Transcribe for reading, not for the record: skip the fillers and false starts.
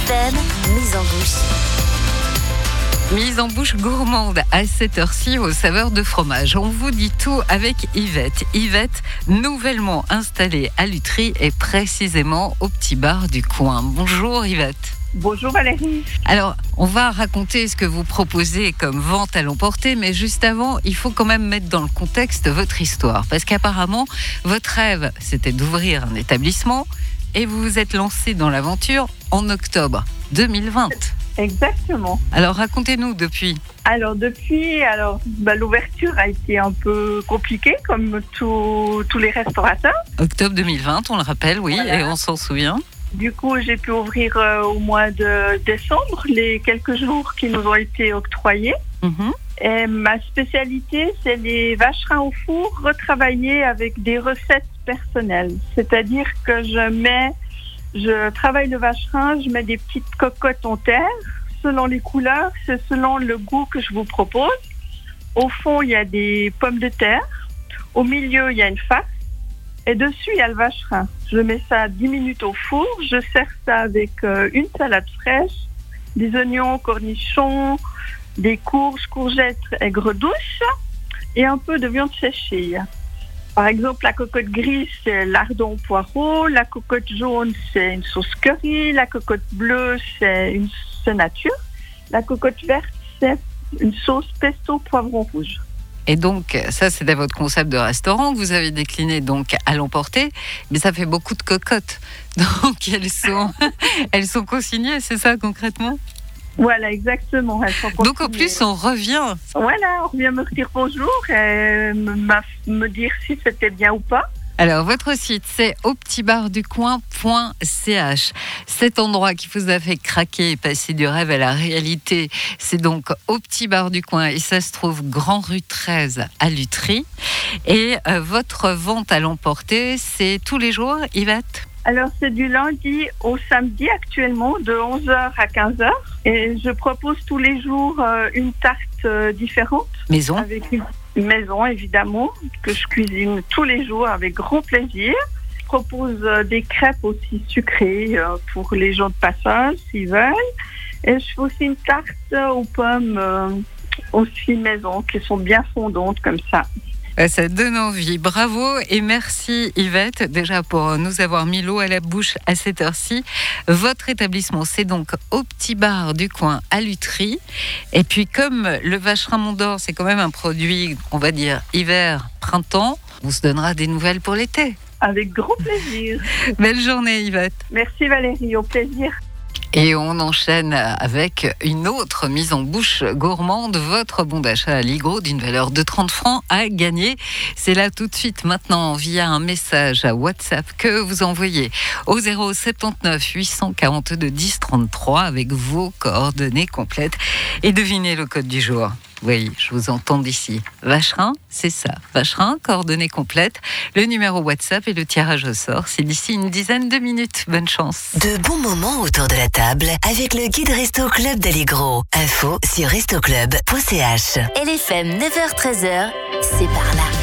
LFM, mise en bouche. Mise en bouche gourmande à cette heure-ci aux saveurs de fromage. On vous dit tout avec Yvette. Yvette, nouvellement installée à Lutry et précisément au petit bar du coin. Bonjour Yvette. Bonjour Valérie. Alors, on va raconter ce que vous proposez comme vente à l'emporter, mais juste avant, il faut quand même mettre dans le contexte votre histoire. Parce qu'apparemment, votre rêve, c'était d'ouvrir un établissement et vous vous êtes lancé dans l'aventure en octobre 2020. Exactement. Alors, racontez-nous depuis. Alors depuis, l'ouverture a été un peu compliquée comme tous les restaurateurs. Octobre 2020, on le rappelle, oui, Voilà. Et on s'en souvient. Du coup, j'ai pu ouvrir au mois de décembre, les quelques jours qui nous ont été octroyés. Mhm. Et ma spécialité, c'est les vacherins au four retravaillés avec des recettes personnelles. C'est-à-dire que je travaille le vacherin, je mets des petites cocottes en terre. Selon les couleurs, c'est selon le goût que je vous propose. Au fond, il y a des pommes de terre. Au milieu, il y a une farce. Et dessus, il y a le vacherin. Je mets ça 10 minutes au four. Je sers ça avec une salade fraîche, des oignons, cornichons, des courges, courgettes, aigre douce et un peu de viande séchée. Par exemple, la cocotte grise, c'est lardon poireau. La cocotte jaune, c'est une sauce curry. La cocotte bleue, c'est une sauce nature. La cocotte verte, c'est une sauce pesto poivron rouge. Et donc, ça, c'était votre concept de restaurant que vous avez décliné donc à l'emporter, mais ça fait beaucoup de cocottes. Donc, elles sont consignées, c'est ça concrètement ? Voilà, exactement. Elles sont Donc, en plus, on revient. Voilà, on revient me dire bonjour et me dire si c'était bien ou pas. Alors, votre site, c'est aupetitbarducoin.ch. Cet endroit qui vous a fait craquer et passer du rêve à la réalité, c'est donc au Petit Bar du Coin et ça se trouve Grand Rue 13 à Lutry. Et votre vente à l'emporter, c'est tous les jours, Yvette ? Alors, c'est du lundi au samedi actuellement, de 11h à 15h. Et je propose tous les jours une tarte différente. Maison ? Avec une maison, évidemment, que je cuisine tous les jours avec grand plaisir. Je propose des crêpes aussi sucrées pour les gens de passage, s'ils veulent. Et je fais aussi une tarte aux pommes aussi maison, qui sont bien fondantes comme ça. Ça donne envie. Bravo et merci Yvette déjà pour nous avoir mis l'eau à la bouche à cette heure-ci. Votre établissement, c'est donc au Petit Bar du Coin à Lutry. Et puis comme le vacherin Mont d'Or, c'est quand même un produit, on va dire, hiver-printemps, on se donnera des nouvelles pour l'été. Avec grand plaisir. Belle journée Yvette. Merci Valérie, au plaisir. Et on enchaîne avec une autre mise en bouche gourmande. Votre bon d'achat à Ligro d'une valeur de 30 francs à gagner. C'est là tout de suite maintenant via un message à WhatsApp que vous envoyez au 079 842 10 33 avec vos coordonnées complètes. Et devinez le code du jour. Oui, je vous entends d'ici. Vacherin, c'est ça. Vacherin, coordonnées complètes, le numéro WhatsApp et le tirage au sort. C'est d'ici une dizaine de minutes. Bonne chance. De bons moments autour de la table avec le guide Resto Club d'Allegro. Info sur restoclub.ch. LFM 9h-13h, c'est par là.